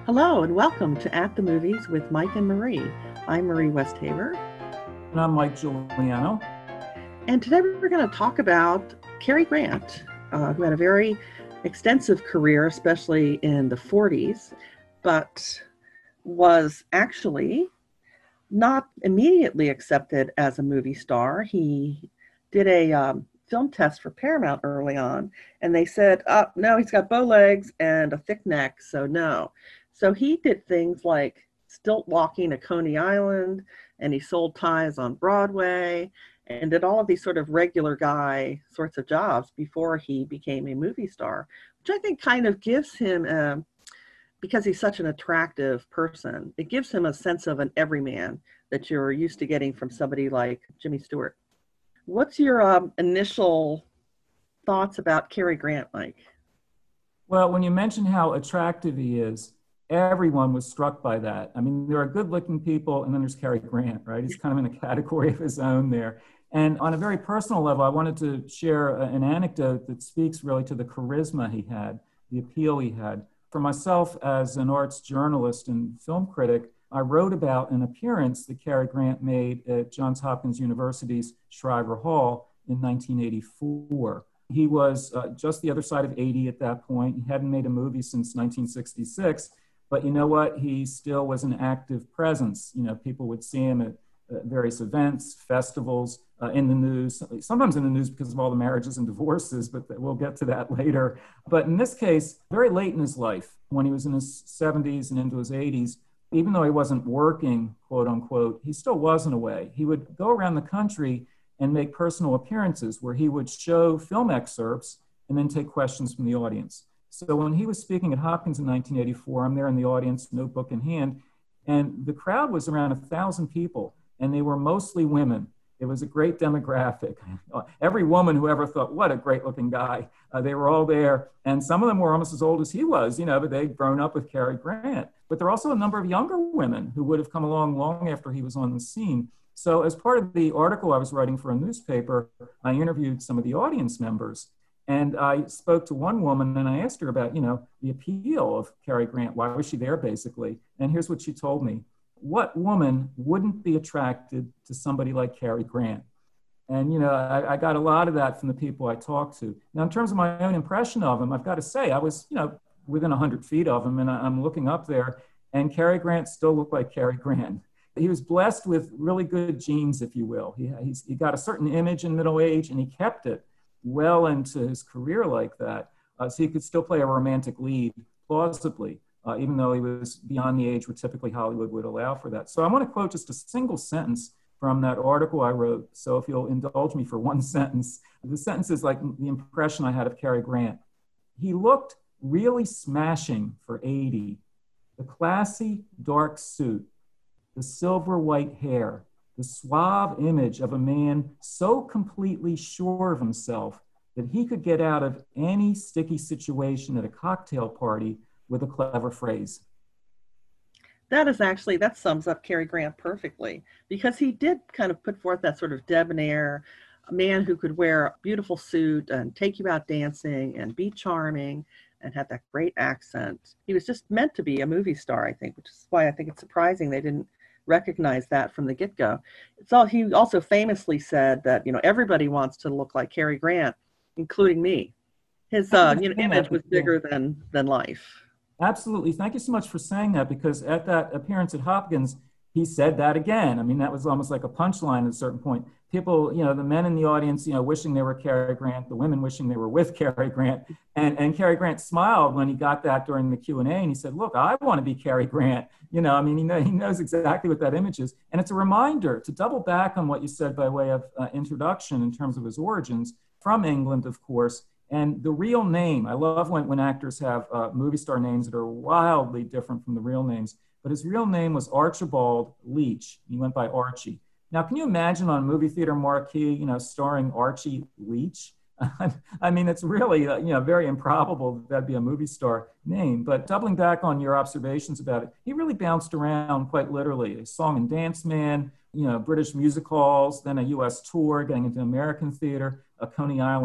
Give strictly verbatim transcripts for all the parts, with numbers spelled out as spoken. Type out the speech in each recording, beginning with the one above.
Hello and welcome to At the Movies with Mike and Marie. I'm Marie Westhaver. And I'm Mike Giuliano. And today we're going to talk about Cary Grant, uh, who had a very extensive career, especially in the forties, but was actually not immediately accepted as a movie star. He did a um, film test for Paramount early on, and they said, oh, no, he's got bow legs and a thick neck, so no. So he did things like stilt walking at Coney Island, and he sold ties on Broadway, and did all of these sort of regular guy sorts of jobs before he became a movie star, which I think kind of gives him, a, because he's such an attractive person, it gives him a sense of an everyman that you're used to getting from somebody like Jimmy Stewart. What's your um, initial thoughts about Cary Grant, Mike? Well, when you mention how attractive he is, everyone was struck by that. I mean, there are good-looking people, and then there's Cary Grant, right? He's kind of in a category of his own there. And on a very personal level, I wanted to share an anecdote that speaks really to the charisma he had, the appeal he had. For myself, as an arts journalist and film critic, I wrote about an appearance that Cary Grant made at Johns Hopkins University's Shriver Hall in nineteen eighty-four. He was uh, just the other side of eighty at that point. He hadn't made a movie since nineteen sixty-six, but you know what? He still was an active presence. You know, people would see him at uh, various events, festivals, uh, in the news, sometimes in the news because of all the marriages and divorces, but we'll get to that later. But in this case, very late in his life, when he was in his seventies and into his eighties, even though he wasn't working, quote unquote, he still was in a way. He would go around the country and make personal appearances where he would show film excerpts and then take questions from the audience. So when he was speaking at Hopkins in nineteen eighty-four, I'm there in the audience, notebook in hand, and the crowd was around a thousand people, and they were mostly women. It was a great demographic. Every woman who ever thought, what a great looking guy, uh, they were all there. And some of them were almost as old as he was, you know, but they'd grown up with Cary Grant. But there are also a number of younger women who would have come along long after he was on the scene. So as part of the article I was writing for a newspaper, I interviewed some of the audience members. And I spoke to one woman and I asked her about, you know, the appeal of Cary Grant. Why was she there, basically? And here's what she told me. What woman wouldn't be attracted to somebody like Cary Grant? And, you know, I, I got a lot of that from the people I talked to. Now, in terms of my own impression of him, I've got to say, I was, you know, within one hundred feet of him, and I, I'm looking up there, and Cary Grant still looked like Cary Grant. He was blessed with really good genes, if you will. He, he's, he got a certain image in middle age, and he kept it well into his career like that. Uh, so he could still play a romantic lead plausibly. Uh, even though he was beyond the age where typically Hollywood would allow for that. So I want to quote just a single sentence from that article I wrote. So if you'll indulge me for one sentence, the sentence is like the impression I had of Cary Grant. He looked really smashing for eighty. The classy dark suit, the silver white hair, the suave image of a man so completely sure of himself that he could get out of any sticky situation at a cocktail party with a clever phrase. That is actually, that sums up Cary Grant perfectly, because he did kind of put forth that sort of debonair man who could wear a beautiful suit and take you out dancing and be charming and have that great accent. He was just meant to be a movie star, I think, which is why I think it's surprising they didn't recognize that from the get-go. It's all, he also famously said that, you know, everybody wants to look like Cary Grant, including me. His uh, you know, image was bigger than than life. Absolutely. Thank you so much for saying that, because at that appearance at Hopkins, he said that again. I mean, that was almost like a punchline at a certain point. People, you know, the men in the audience, you know, wishing they were Cary Grant, the women wishing they were with Cary Grant. And, and Cary Grant smiled when he got that during the Q and A, and he said, look, I want to be Cary Grant. You know, I mean, he, know, he knows exactly what that image is. And it's a reminder to double back on what you said by way of uh, introduction in terms of his origins, from England, of course. And the real name, I love when, when actors have uh, movie star names that are wildly different from the real names, but his real name was Archibald Leach. He went by Archie. Now, can you imagine on a movie theater marquee, you know, starring Archie Leach? I mean, it's really, uh, you know, very improbable that that'd be a movie star name. But doubling back on your observations about it, he really bounced around quite literally. A song and dance man, you know, British music halls, then a U S tour, getting into American theater, a Coney Island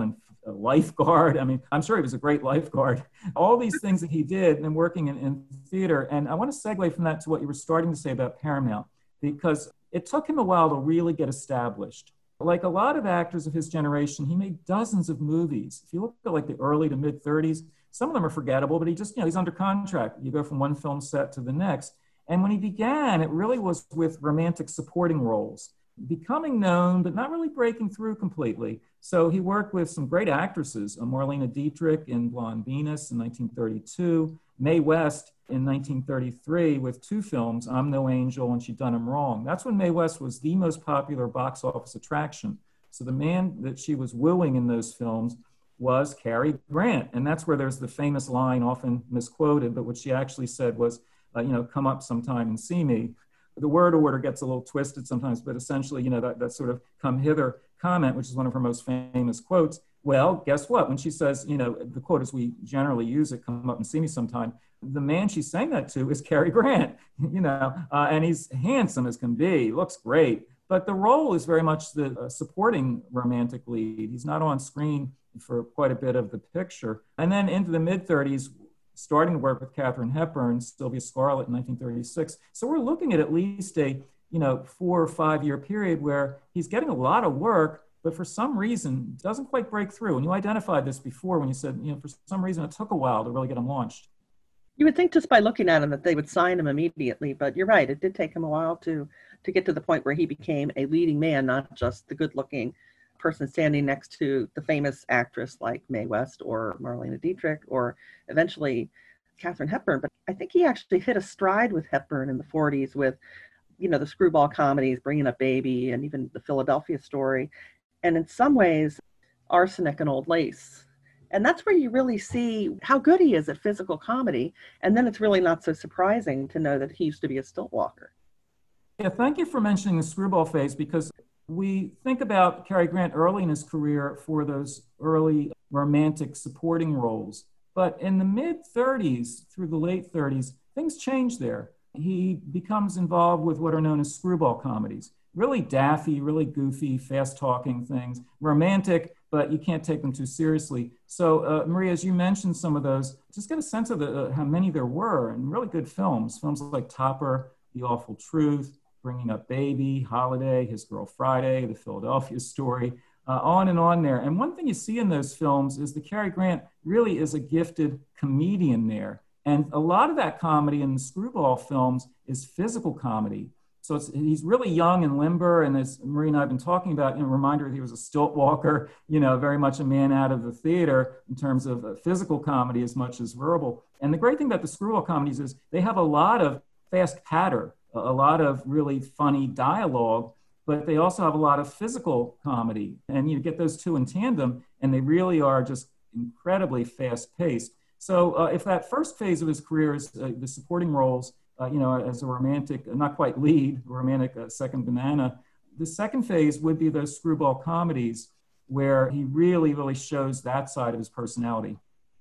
a lifeguard. I mean, I'm sure he was a great lifeguard. All these things that he did and working in, in theater. And I want to segue from that to what you were starting to say about Paramount, because it took him a while to really get established. Like a lot of actors of his generation, he made dozens of movies. If you look at like the early to mid thirties, some of them are forgettable, but he just, you know, he's under contract. You go from one film set to the next. And when he began, it really was with romantic supporting roles, becoming known, but not really breaking through completely. So he worked with some great actresses, uh, Marlene Dietrich in Blonde Venus in nineteen thirty-two, Mae West in nineteen thirty-three with two films, I'm No Angel and She Done Him Wrong. That's when Mae West was the most popular box office attraction. So the man that she was wooing in those films was Cary Grant. And that's where there's the famous line, often misquoted, but what she actually said was, uh, you know, come up sometime and see me. The word order gets a little twisted sometimes, but essentially, you know, that, that sort of come hither comment, which is one of her most famous quotes. Well, guess what? When she says, you know, the quote as we generally use it, come up and see me sometime, the man she's saying that to is Cary Grant, you know, uh, and he's handsome as can be, looks great. But the role is very much the uh, supporting romantic lead. He's not on screen for quite a bit of the picture. And then into the mid thirties, starting to work with Katharine Hepburn, Sylvia Scarlett in nineteen thirty-six. So we're looking at at least a, you know, four or five year period where he's getting a lot of work, but for some reason doesn't quite break through. And you identified this before when you said, you know, for some reason it took a while to really get him launched. You would think just by looking at him that they would sign him immediately, but you're right. It did take him a while to, to get to the point where he became a leading man, not just the good looking person standing next to the famous actress like Mae West or Marlene Dietrich or eventually Katharine Hepburn. But I think he actually hit a stride with Hepburn in the forties with, you know, the screwball comedies, Bringing Up Baby, and even the Philadelphia Story. And in some ways, Arsenic and Old Lace. And that's where you really see how good he is at physical comedy. And then it's really not so surprising to know that he used to be a stilt walker. Yeah, thank you for mentioning the screwball phase, because we think about Cary Grant early in his career for those early romantic supporting roles. But in the mid thirties through the late thirties, things change there. He becomes involved with what are known as screwball comedies. Really daffy, really goofy, fast-talking things. Romantic, but you can't take them too seriously. So, uh, Maria, as you mentioned some of those, just get a sense of the, uh, how many there were, and really good films. Films like Topper, The Awful Truth, Bringing Up Baby, Holiday, His Girl Friday, The Philadelphia Story, uh, on and on there. And one thing you see in those films is that Cary Grant really is a gifted comedian there. And a lot of that comedy in the screwball films is physical comedy. So it's, he's really young and limber, and as Marie and I have been talking about, you know, reminder that he was a stilt walker, you know, very much a man out of the theater in terms of uh, physical comedy as much as verbal. And the great thing about the screwball comedies is they have a lot of fast patter, a lot of really funny dialogue, but they also have a lot of physical comedy. And you get those two in tandem, and they really are just incredibly fast-paced. So uh, if that first phase of his career is uh, the supporting roles, uh, you know, as a romantic, not quite lead, romantic uh, second banana, the second phase would be those screwball comedies where he really, really shows that side of his personality.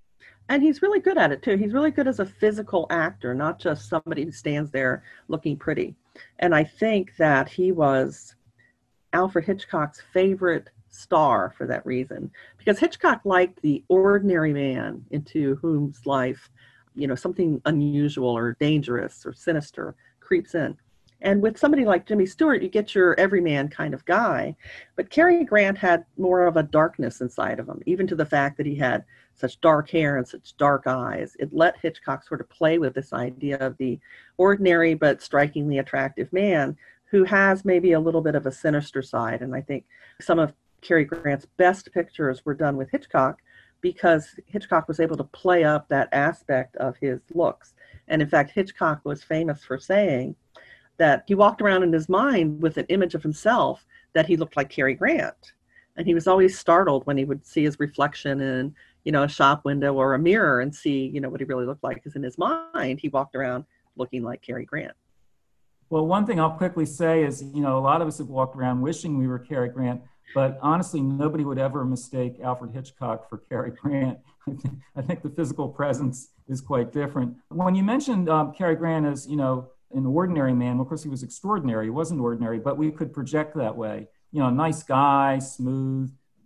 And he's really good at it too. He's really good as a physical actor, not just somebody who stands there looking pretty. And I think that he was Alfred Hitchcock's favorite star for that reason, because Hitchcock liked the ordinary man into whose life, you know, something unusual or dangerous or sinister creeps in. And with somebody like Jimmy Stewart, you get your everyman kind of guy. But Cary Grant had more of a darkness inside of him, even to the fact that he had such dark hair and such dark eyes. It let Hitchcock sort of play with this idea of the ordinary but strikingly attractive man who has maybe a little bit of a sinister side. And I think some of Cary Grant's best pictures were done with Hitchcock because Hitchcock was able to play up that aspect of his looks. And in fact, Hitchcock was famous for saying that he walked around in his mind with an image of himself that he looked like Cary Grant. And he was always startled when he would see his reflection in, you know, a shop window or a mirror and see, you know, what he really looked like. Because in his mind, he walked around looking like Cary Grant. Well, one thing I'll quickly say is, you know, a lot of us have walked around wishing we were Cary Grant, but honestly, nobody would ever mistake Alfred Hitchcock for Cary Grant. I think, I think the physical presence is quite different. When you mentioned um, Cary Grant as, you know, an ordinary man, well, of course he was extraordinary. He wasn't ordinary, but we could project that way. You know, nice guy, smooth,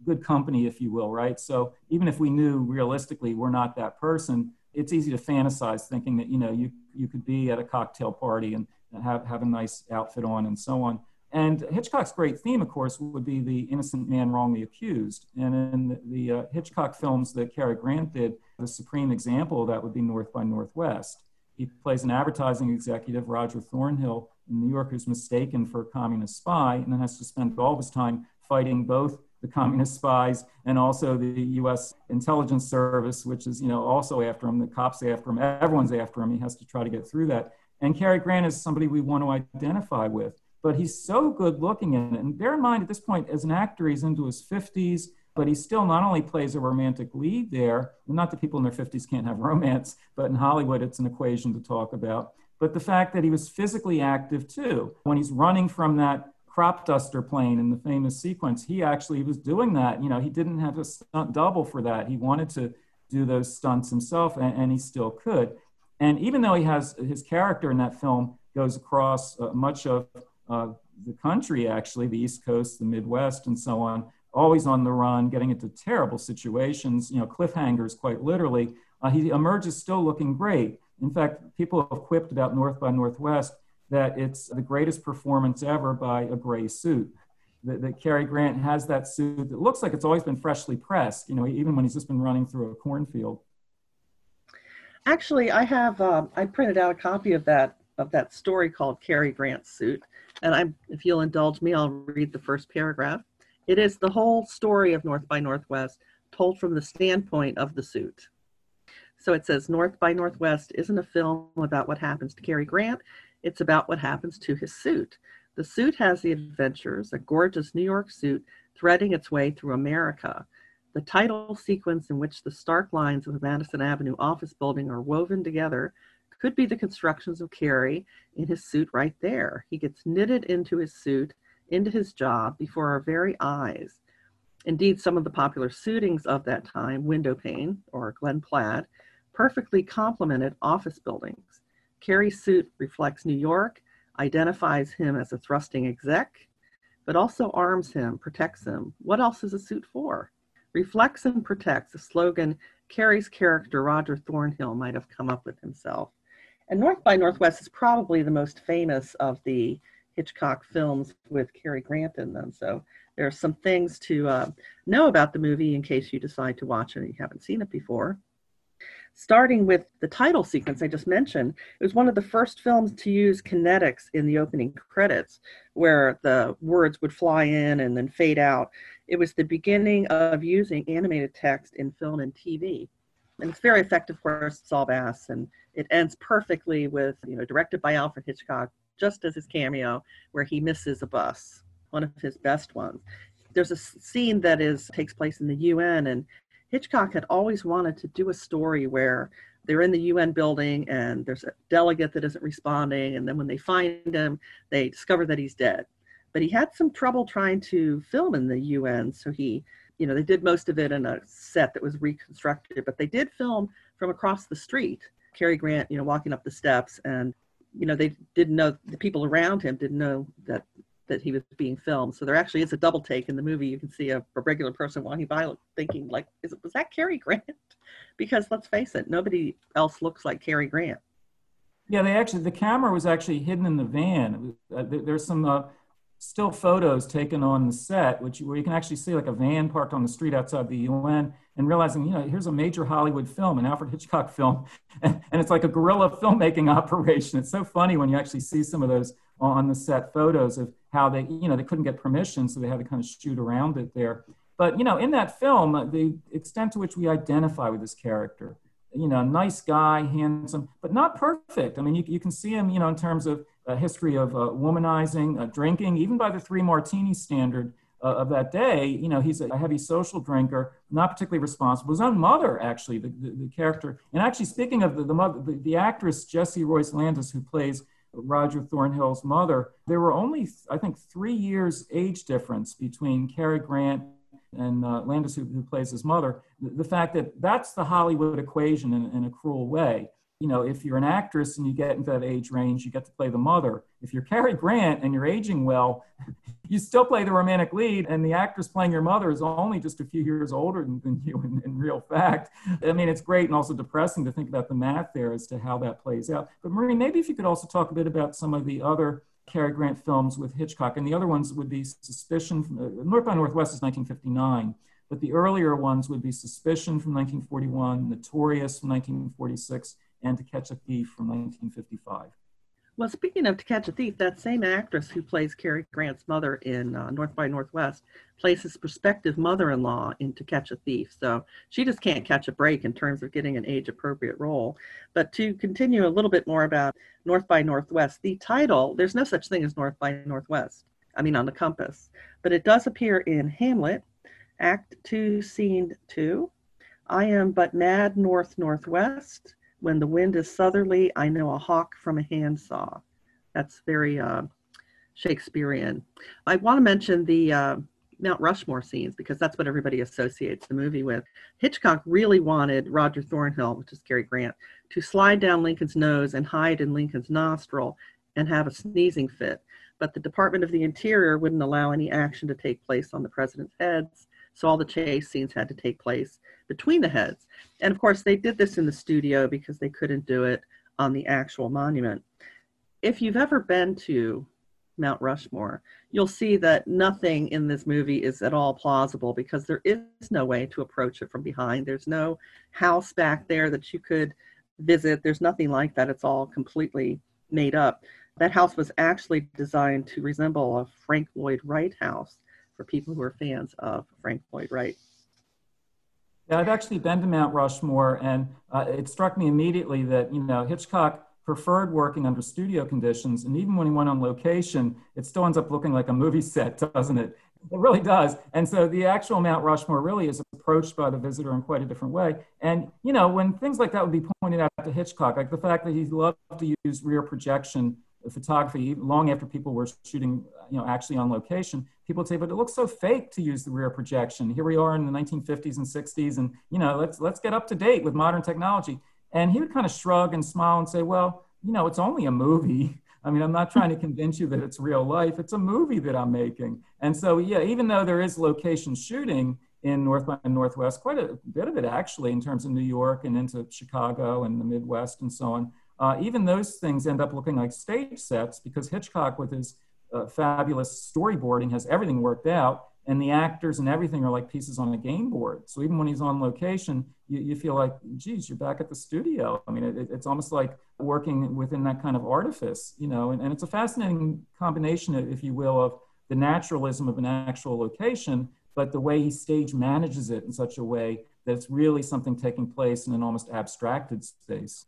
good company, if you will, right? So even if we knew realistically we're not that person, it's easy to fantasize thinking that, you know, you, you could be at a cocktail party and have, have a nice outfit on and so on. And Hitchcock's great theme, of course, would be the innocent man wrongly accused. And in the, the uh, Hitchcock films that Cary Grant did, the supreme example of that would be North by Northwest. He plays an advertising executive, Roger Thornhill, in New York, who's mistaken for a communist spy, and then has to spend all of his time fighting both the communist spies and also the U S intelligence service, which is, you know, also after him. The cops after him. Everyone's after him. He has to try to get through that. And Cary Grant is somebody we want to identify with. But he's so good looking in it. And bear in mind, at this point, as an actor, he's into his fifties, but he still not only plays a romantic lead there, not that people in their fifties can't have romance, but in Hollywood, it's an equation to talk about. But the fact that he was physically active too. When he's running from that crop duster plane in the famous sequence, he actually was doing that. You know, he didn't have a stunt double for that. He wanted to do those stunts himself, and, and he still could. And even though he has, his character in that film goes across uh, much of uh, the country, actually, the East Coast, the Midwest, and so on, always on the run, getting into terrible situations, you know, cliffhangers, quite literally, uh, he emerges still looking great. In fact, people have quipped about North by Northwest that it's the greatest performance ever by a gray suit. That, that Cary Grant has that suit that looks like it's always been freshly pressed, you know, even when he's just been running through a cornfield. Actually, I have, um, I printed out a copy of that, of that story called Cary Grant's Suit. And I, if you'll indulge me, I'll read the first paragraph. It is the whole story of North by Northwest told from the standpoint of the suit. So it says, North by Northwest isn't a film about what happens to Cary Grant. It's about what happens to his suit. The suit has the adventures, a gorgeous New York suit threading its way through America. The title sequence in which the stark lines of the Madison Avenue office building are woven together could be the constructions of Cary in his suit right there. He gets knitted into his suit, into his job before our very eyes. Indeed, some of the popular suitings of that time, Windowpane or Glen Plaid, perfectly complemented office buildings. Cary's suit reflects New York, identifies him as a thrusting exec, but also arms him, protects him. What else is a suit for? Reflects and protects, a slogan Cary's character, Roger Thornhill, might have come up with himself. And North by Northwest is probably the most famous of the Hitchcock films with Cary Grant in them. So there are some things to uh, know about the movie in case you decide to watch it and you haven't seen it before. Starting with the title sequence I just mentioned, it was one of the first films to use kinetics in the opening credits, where the words would fly in and then fade out. It was the beginning of using animated text in film and T V. And it's very effective, of course, Saul Bass, and it ends perfectly with, you know, directed by Alfred Hitchcock, just as his cameo, where he misses a bus, one of his best ones. There's a scene that is takes place in the U N, and Hitchcock had always wanted to do a story where they're in the U N building and there's a delegate that isn't responding, and then when they find him, they discover that he's dead. But he had some trouble trying to film in the U N, so he, you know, they did most of it in a set that was reconstructed, but they did film from across the street. Cary Grant, you know, walking up the steps, and, you know, they didn't know, the people around him didn't know that that he was being filmed. So there actually is a double take in the movie. You can see a, a regular person walking by thinking, like, is it, was that Cary Grant? Because let's face it, nobody else looks like Cary Grant. Yeah, they actually, the camera was actually hidden in the van. Uh, there, there's some uh, still photos taken on the set, which where you can actually see like a van parked on the street outside the U N, and realizing, you know, here's a major Hollywood film, an Alfred Hitchcock film, and, and it's like a guerrilla filmmaking operation. It's so funny when you actually see some of those on the set photos of how they, you know, they couldn't get permission, so they had to kind of shoot around it there. But, you know, in that film, the extent to which we identify with this character, you know, nice guy, handsome, but not perfect. I mean, you, you can see him, you know, in terms of a history of uh, womanizing, uh, drinking, even by the three martini standard uh, of that day. You know, he's a heavy social drinker, not particularly responsible. His own mother, actually, the, the, the character. And actually, speaking of the, the mother, the, the actress, Jessie Royce Landis, who plays Roger Thornhill's mother, there were only, I think, three years age difference between Cary Grant and uh, Landis, who, who plays his mother. The, the fact that that's the Hollywood equation in, in a cruel way. you know, if you're an actress and you get into that age range, you get to play the mother. If you're Cary Grant and you're aging well, you still play the romantic lead, and the actress playing your mother is only just a few years older than, than you in, in real fact. I mean, it's great and also depressing to think about the math there as to how that plays out. But Marie, maybe if you could also talk a bit about some of the other Cary Grant films with Hitchcock, and the other ones would be Suspicion. From, uh, North by Northwest is nineteen fifty-nine, but the earlier ones would be Suspicion from nineteen forty-one, Notorious from nineteen forty-six, and To Catch a Thief from nineteen fifty-five. Well, speaking of To Catch a Thief, that same actress who plays Cary Grant's mother in uh, North by Northwest plays his prospective mother-in-law in To Catch a Thief. So she just can't catch a break in terms of getting an age-appropriate role. But to continue a little bit more about North by Northwest, the title, there's no such thing as North by Northwest, I mean on the compass, but it does appear in Hamlet, Act two, Scene two. I am but mad north northwest. When the wind is southerly, I know a hawk from a handsaw. That's very uh, Shakespearean. I want to mention the uh, Mount Rushmore scenes because that's what everybody associates the movie with. Hitchcock really wanted Roger Thornhill, which is Cary Grant, to slide down Lincoln's nose and hide in Lincoln's nostril and have a sneezing fit. But the Department of the Interior wouldn't allow any action to take place on the president's heads. So all the chase scenes had to take place between the heads. And of course, they did this in the studio because they couldn't do it on the actual monument. If you've ever been to Mount Rushmore, you'll see that nothing in this movie is at all plausible because there is no way to approach it from behind. There's no house back there that you could visit. There's nothing like that. It's all completely made up. That house was actually designed to resemble a Frank Lloyd Wright house, for people who are fans of Frank Lloyd Wright. Yeah, I've actually been to Mount Rushmore, and uh, it struck me immediately that, you know, Hitchcock preferred working under studio conditions, and even when he went on location, it still ends up looking like a movie set, doesn't it? It really does. And so the actual Mount Rushmore really is approached by the visitor in quite a different way. And, you know, when things like that would be pointed out to Hitchcock, like the fact that he loved to use rear projection photography long after people were shooting, you know, actually on location, people would say, but it looks so fake to use the rear projection. Here we are in the nineteen fifties and sixties, and, you know, let's let's get up to date with modern technology. And he would kind of shrug and smile and say, well, you know, it's only a movie. I mean, I'm not trying to convince you that it's real life. It's a movie that I'm making. And so, yeah, even though there is location shooting in North by Northwest, quite a bit of it actually in terms of New York and into Chicago and the Midwest and so on, Uh, even those things end up looking like stage sets because Hitchcock, with his uh, fabulous storyboarding, has everything worked out, and the actors and everything are like pieces on a game board. So even when he's on location, you, you feel like, geez, you're back at the studio. I mean, it, it's almost like working within that kind of artifice, you know, and, and it's a fascinating combination, if you will, of the naturalism of an actual location, but the way he stage manages it in such a way that it's really something taking place in an almost abstracted space.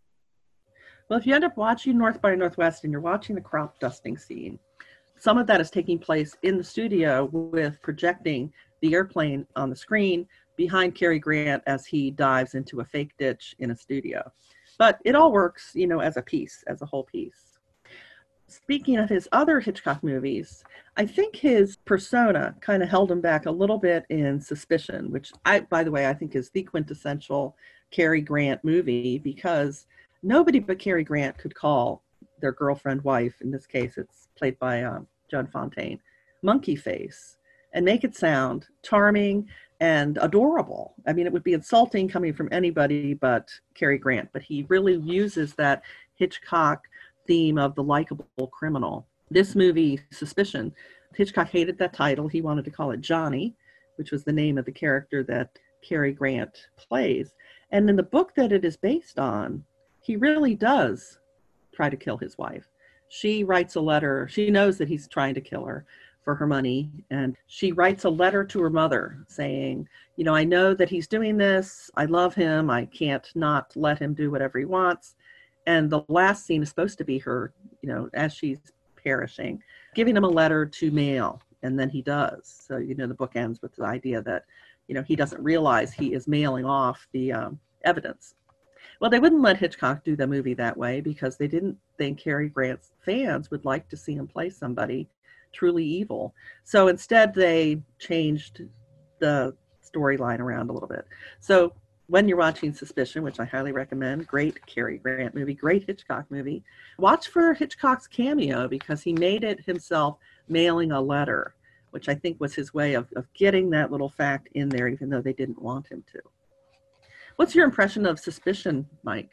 Well, if you end up watching North by Northwest and you're watching the crop dusting scene, some of that is taking place in the studio with projecting the airplane on the screen behind Cary Grant as he dives into a fake ditch in a studio. But it all works, you know, as a piece, as a whole piece. Speaking of his other Hitchcock movies, I think his persona kind of held him back a little bit in Suspicion, which I, by the way, I think is the quintessential Cary Grant movie because nobody but Cary Grant could call their girlfriend, wife, in this case, it's played by um, Joan Fontaine, monkey face, and make it sound charming and adorable. I mean, it would be insulting coming from anybody but Cary Grant, but he really uses that Hitchcock theme of the likable criminal. This movie, Suspicion, Hitchcock hated that title. He wanted to call it Johnny, which was the name of the character that Cary Grant plays. And in the book that it is based on, he really does try to kill his wife. She writes a letter. She knows that he's trying to kill her for her money. And she writes a letter to her mother saying, you know, I know that he's doing this. I love him. I can't not let him do whatever he wants. And the last scene is supposed to be her, you know, as she's perishing, giving him a letter to mail. And then he does. So, you know, the book ends with the idea that, you know, he doesn't realize he is mailing off the um, evidence. Well, they wouldn't let Hitchcock do the movie that way because they didn't think Cary Grant's fans would like to see him play somebody truly evil. So instead, they changed the storyline around a little bit. So when you're watching Suspicion, which I highly recommend, great Cary Grant movie, great Hitchcock movie, watch for Hitchcock's cameo because he made it himself mailing a letter, which I think was his way of, of getting that little fact in there, even though they didn't want him to. What's your impression of Suspicion, Mike?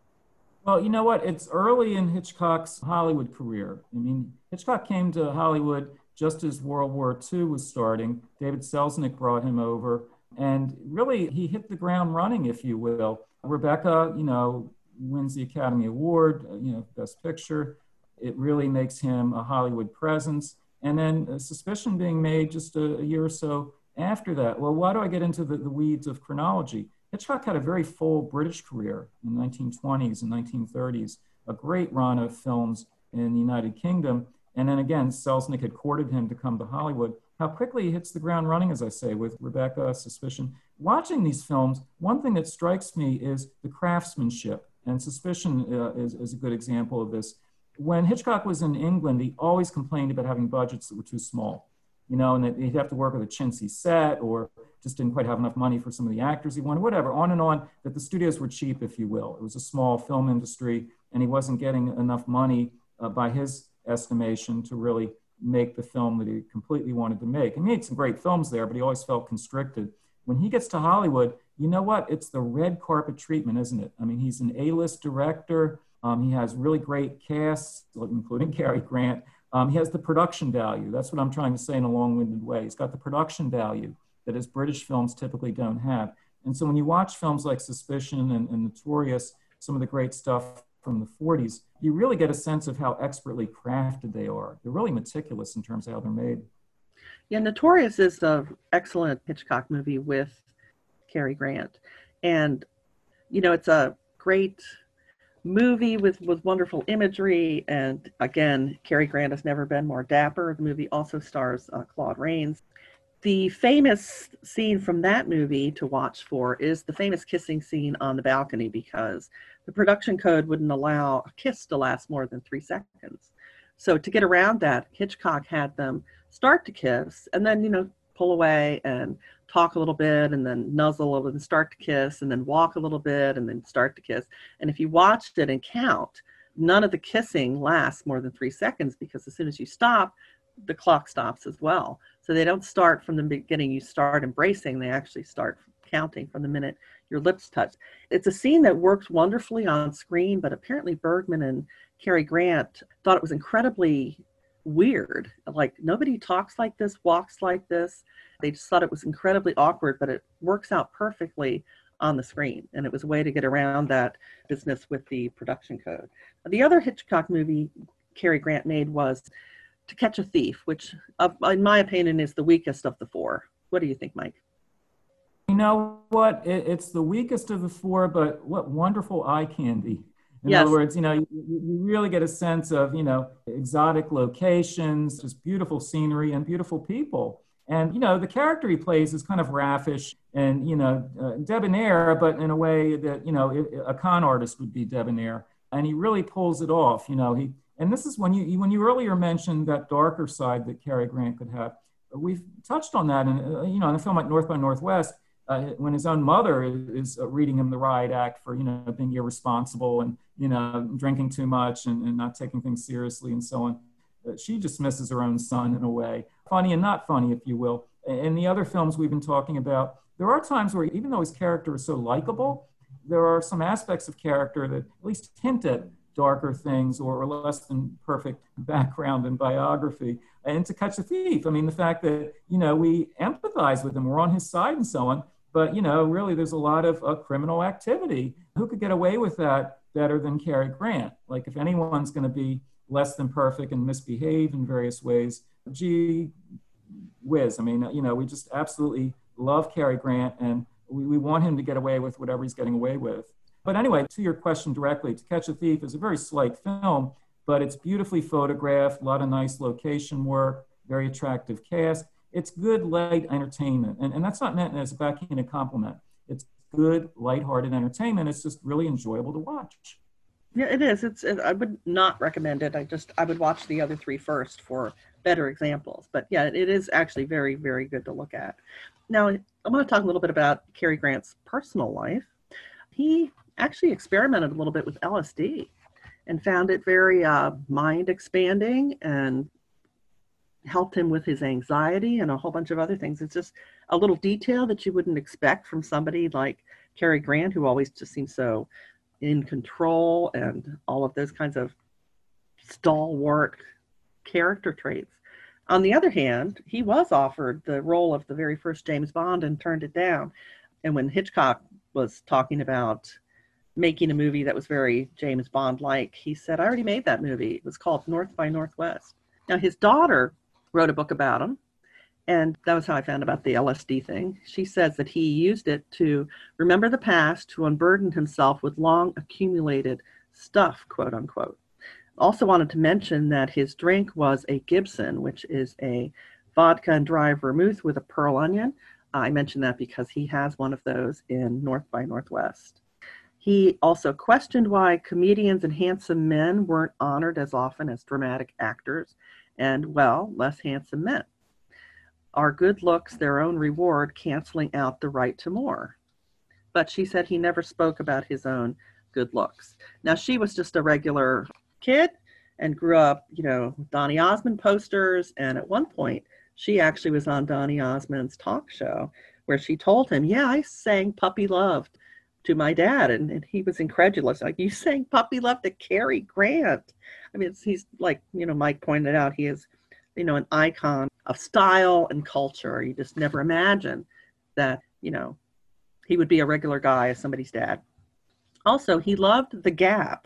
Well, you know what? It's early in Hitchcock's Hollywood career. I mean, Hitchcock came to Hollywood just as World War Two was starting. David Selznick brought him over. And really, he hit the ground running, if you will. Rebecca, you know, wins the Academy Award, you know, Best Picture. It really makes him a Hollywood presence. And then Suspicion being made just a, a year or so after that. Well, why do I get into the, the weeds of chronology? Hitchcock had a very full British career in the nineteen twenties and nineteen thirties, a great run of films in the United Kingdom. And then again, Selznick had courted him to come to Hollywood. How quickly he hits the ground running, as I say, with Rebecca, Suspicion. Watching these films, one thing that strikes me is the craftsmanship, and Suspicion uh, is, is a good example of this. When Hitchcock was in England, he always complained about having budgets that were too small, you know, and that he'd have to work with a chintzy set or just didn't quite have enough money for some of the actors he wanted, whatever, on and on, that the studios were cheap, if you will. It was a small film industry, and he wasn't getting enough money uh, by his estimation to really make the film that he completely wanted to make. He made some great films there, but he always felt constricted. When he gets to Hollywood, you know what? It's the red carpet treatment, isn't it? I mean, he's an A-list director. Um, he has really great casts, including Cary Grant. Um, he has the production value. That's what I'm trying to say in a long-winded way. He's got the production value that his British films typically don't have. And so when you watch films like Suspicion and, and Notorious, some of the great stuff from the forties, you really get a sense of how expertly crafted they are. They're really meticulous in terms of how they're made. Yeah, Notorious is an excellent Hitchcock movie with Cary Grant. And, you know, it's a great movie with, with wonderful imagery. And again, Cary Grant has never been more dapper. The movie also stars uh, Claude Rains. The famous scene from that movie to watch for is the famous kissing scene on the balcony, because the production code wouldn't allow a kiss to last more than three seconds. So to get around that, Hitchcock had them start to kiss and then, you know, pull away and talk a little bit and then nuzzle a little and start to kiss and then walk a little bit and then start to kiss. And if you watched it and count, none of the kissing lasts more than three seconds because as soon as you stop, the clock stops as well. So they don't start from the beginning. You start embracing. They actually start counting from the minute your lips touch. It's a scene that works wonderfully on screen, but apparently Bergman and Cary Grant thought it was incredibly weird. Like, nobody talks like this, walks like this. They just thought it was incredibly awkward, but it works out perfectly on the screen. And it was a way to get around that business with the production code. The other Hitchcock movie Cary Grant made was To Catch a Thief, which uh, in my opinion is the weakest of the four. What do you think, Mike? You know what? It, it's the weakest of the four, but what wonderful eye candy. In yes. other words, you know, you, you really get a sense of, you know, exotic locations, just beautiful scenery and beautiful people. And, you know, the character he plays is kind of raffish and, you know, uh, debonair, but in a way that, you know, a con artist would be debonair. And he really pulls it off, you know. He And this is when you, when you earlier mentioned that darker side that Cary Grant could have. We've touched on that in, uh, you know, in a film like North by Northwest, uh, when his own mother is, is uh, reading him the riot act for, you know, being irresponsible and, you know, drinking too much and, and not taking things seriously and so on. Uh, she dismisses her own son in a way, funny and not funny, if you will. In the other films we've been talking about, there are times where even though his character is so likable, there are some aspects of character that at least hint at darker things or, or less than perfect background and biography. And To Catch a Thief, I mean, the fact that, you know, we empathize with him, we're on his side and so on, but, you know, really there's a lot of uh, criminal activity. Who could get away with that better than Cary Grant? Like, if anyone's going to be less than perfect and misbehave in various ways, gee whiz. I mean, you know, we just absolutely love Cary Grant and we, we want him to get away with whatever he's getting away with. But anyway, to your question directly, To Catch a Thief is a very slight film, but it's beautifully photographed, a lot of nice location work, very attractive cast. It's good, light entertainment. And, and that's not meant as a backhanded compliment. It's good, lighthearted entertainment. It's just really enjoyable to watch. Yeah, it is. It's. It, I would not recommend it. I just I would watch the other three first for better examples. But yeah, it is actually very, very good to look at. Now, I want to talk a little bit about Cary Grant's personal life. He actually experimented a little bit with L S D and found it very uh, mind expanding and helped him with his anxiety and a whole bunch of other things. It's just a little detail that you wouldn't expect from somebody like Cary Grant, who always just seems so in control and all of those kinds of stalwart character traits. On the other hand, he was offered the role of the very first James Bond and turned it down. And when Hitchcock was talking about making a movie that was very James Bond-like, he said, I already made that movie. It was called North by Northwest. Now, his daughter wrote a book about him, and that was how I found about the L S D thing. She says that he used it to remember the past, to unburden himself with long accumulated stuff, quote unquote. Also wanted to mention that his drink was a Gibson, which is a vodka and dry vermouth with a pearl onion. I mention that because he has one of those in North by Northwest. He also questioned why comedians and handsome men weren't honored as often as dramatic actors and, well, less handsome men. Are good looks their own reward, canceling out the right to more? But she said he never spoke about his own good looks. Now, she was just a regular kid and grew up, you know, with Donny Osmond posters. And at one point, she actually was on Donny Osmond's talk show where she told him, yeah, I sang Puppy Love to my dad. And, and he was incredulous. Like, you sang Puppy Love to Cary Grant? I mean, it's, he's like, you know, Mike pointed out, he is, you know, an icon of style and culture. You just never imagine that, you know, he would be a regular guy as somebody's dad. Also, he loved the Gap.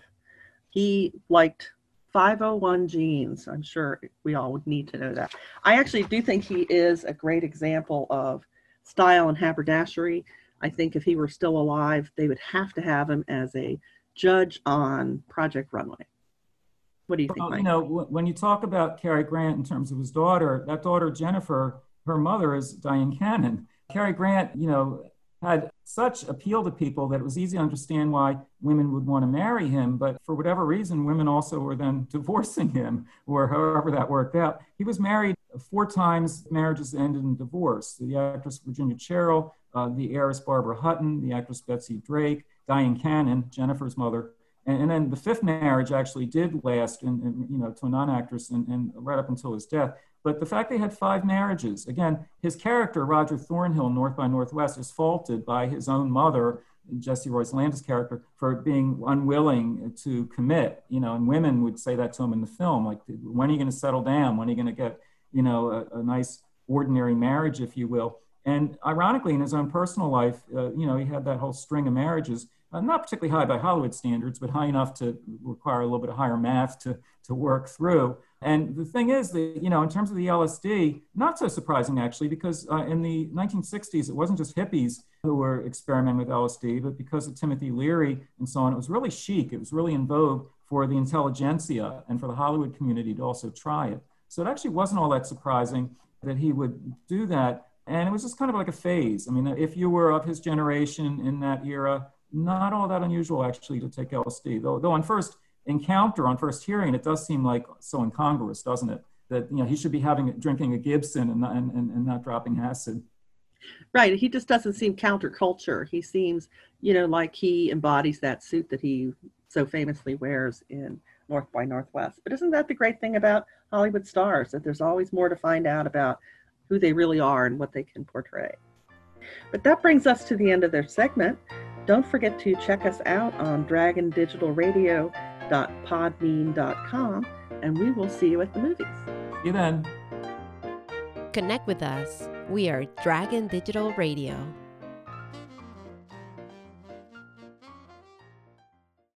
He liked five oh one jeans. I'm sure we all would need to know that. I actually do think he is a great example of style and haberdashery. I think if he were still alive, they would have to have him as a judge on Project Runway. What do you think, well, Mike? You know, when you talk about Cary Grant in terms of his daughter, that daughter, Jennifer, her mother is Diane Cannon. Cary Grant, you know, had such appeal to people that it was easy to understand why women would want to marry him. But for whatever reason, women also were then divorcing him, or however that worked out. He was married four times. Marriages ended in divorce. The actress Virginia Cheryl, uh, the heiress Barbara Hutton, the actress Betsy Drake, Diane Cannon, Jennifer's mother. And, and then the fifth marriage actually did last, in, in, you know, to a non-actress, and, and right up until his death. But the fact they had five marriages, again, his character, Roger Thornhill, North by Northwest, is faulted by his own mother, Jesse Royce Landis' character, for being unwilling to commit. You know, and women would say that to him in the film, like, when are you going to settle down? When are you going to get, you know, a, a nice ordinary marriage, if you will? And ironically, in his own personal life, uh, you know, he had that whole string of marriages, uh, not particularly high by Hollywood standards, but high enough to require a little bit of higher math to, to work through. And the thing is that, you know, in terms of the L S D, not so surprising, actually, because uh, in the nineteen sixties, it wasn't just hippies who were experimenting with L S D, but because of Timothy Leary and so on, it was really chic. It was really in vogue for the intelligentsia and for the Hollywood community to also try it. So it actually wasn't all that surprising that he would do that. And it was just kind of like a phase. I mean, if you were of his generation in that era, not all that unusual, actually, to take L S D. Though, though on first encounter, on first hearing, it does seem like so incongruous, doesn't it? That, you know, he should be having drinking a Gibson and not, and, and, and not dropping acid. Right. He just doesn't seem counterculture. He seems, you know, like he embodies that suit that he so famously wears in North by Northwest. But isn't that the great thing about Hollywood stars, that there's always more to find out about who they really are and what they can portray? But that brings us to the end of their segment. Don't forget to check us out on dragon digital radio dot podbean dot com, and we will see you at the movies. See you then. Connect with us. We are Dragon Digital Radio.